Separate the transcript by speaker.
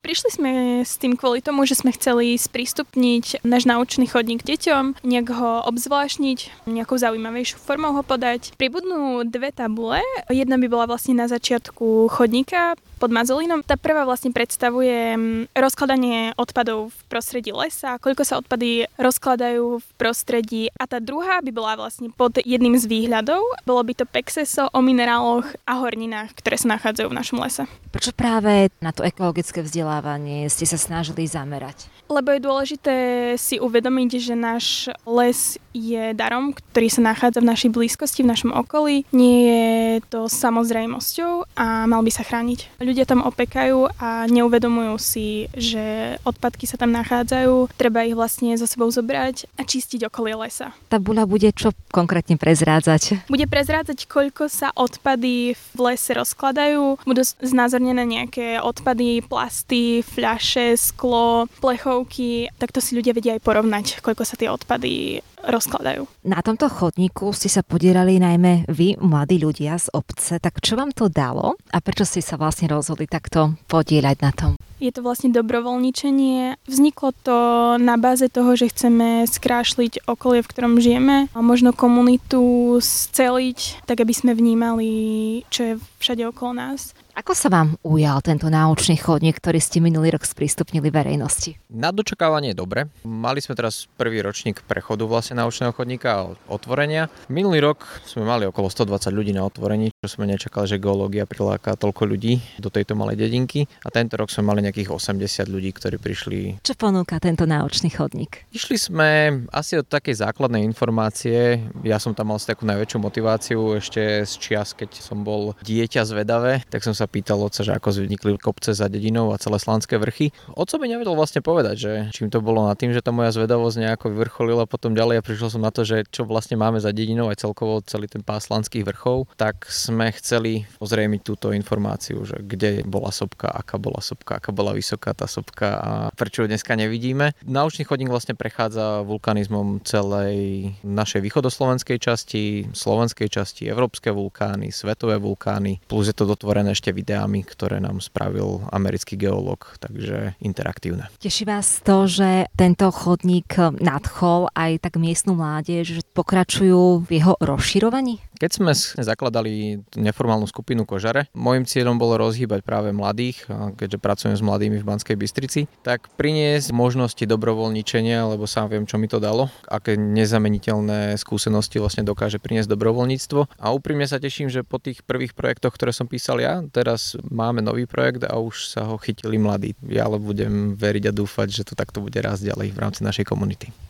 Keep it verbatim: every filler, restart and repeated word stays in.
Speaker 1: Prišli sme s tým kvôli tomu, že sme chceli sprístupniť náš naučný chodník deťom, nejak ho obzvláštniť, nejakou zaujímavejšou formou ho podať. Pribudnú dve tabule. Jedna by bola vlastne na začiatku chodníka pod Mazolínom. Tá prvá vlastne predstavuje rozkladanie odpadov v prostredí lesa, koľko sa odpady rozkladajú v prostredí. A tá druhá by bola vlastne pod jedným z výhľadov. Bolo by to Pexeso o mineráloch a horninách, ktoré sa nachádzajú v našom lese.
Speaker 2: Prečo práve na to ekologické vzdelávanie ste sa snažili zamerať?
Speaker 1: Lebo je dôležité si uvedomiť, že náš les je darom, ktorý sa nachádza v našej blízkosti, v našom okolí. Nie je to samozrejmosťou a mal by sa chrániť. Ľudia tam opekajú a neuvedomujú si, že odpadky sa tam nachádzajú. Treba ich vlastne so sebou zobrať a čistiť okolie lesa.
Speaker 2: Tabuľa bude čo konkrétne prezrádzať?
Speaker 1: Bude prezrádzať, koľko sa odpady v lese rozkladajú. Budú znázornené nejaké odpady, plasty, fľaše, sklo, plechovky. Takto si ľudia vedia aj porovnať, koľko sa tie odpady rozkladajú.
Speaker 2: Na tomto chodníku ste sa podierali najmä vy, mladí ľudia z obce. Tak čo vám to dalo a prečo ste sa vlastne rozhodli takto podieľať na tom?
Speaker 1: Je to vlastne dobrovoľničenie. Vzniklo to na báze toho, že chceme skrášliť okolie, v ktorom žijeme a možno komunitu sceliť, tak aby sme vnímali, čo je všade okolo nás.
Speaker 2: Ako sa vám ujal tento náučný chodník, ktorý ste minulý rok sprístupnili verejnosti?
Speaker 3: Na dočakávanie je dobre. Mali sme teraz prvý ročník prechodu vlastne náučného chodníka a otvorenia. Minulý rok sme mali okolo stodvadsať ľudí na otvorení, čo sme nečakali, že geológia priláka toľko ľudí do tejto malej dedinky. A tento rok sme mali nejakých osemdesiat ľudí, ktorí prišli.
Speaker 2: Čo ponúka tento náučný chodník?
Speaker 3: Išli sme asi od takej základnej informácie. Ja som tam mal takú najväčšiu motiváciu ešte z čias, keď som bol dieťa zvedavé, tak som sa pýtal otca, že ako vznikli kopce za dedinou a celé slánske vrchy. Otco by nevedel vlastne povedať, že čím to bolo na tým, že tá moja zvedavosť nejako vyvrcholila potom ďalej a prišiel som na to, že čo vlastne máme za dedinou aj celkovo celý ten pás slánskych vrchov, tak sme chceli ozrejmiť túto informáciu, že kde bola sopka, aká bola sopka, aká bola vysoká tá sopka a prečo ju dneska nevidíme. Náučný chodník vlastne prechádza vulkanizmom celej našej východoslovenskej časti, slovenskej časti, európske vulkány, svetové vulkány, plus je to dotvorené ešte videami, ktoré nám spravil americký geológ, takže interaktívne.
Speaker 2: Teší vás to, že tento chodník nadchol aj tak miestnu mládež, že pokračujú v jeho rozširovaní?
Speaker 3: Keď sme zakladali neformálnu skupinu Kožare, môjim cieľom bolo rozhýbať práve mladých, keďže pracujem s mladými v Banskej Bystrici, tak priniesť možnosti dobrovoľničenia, lebo sám viem, čo mi to dalo, aké nezameniteľné skúsenosti vlastne dokáže priniesť dobrovoľníctvo. A úprimne sa teším, že po tých prvých projektoch, ktoré som písal ja, teraz máme nový projekt a už sa ho chytili mladí. Ja ale budem veriť a dúfať, že to takto bude rásť ďalej v rámci našej komunity.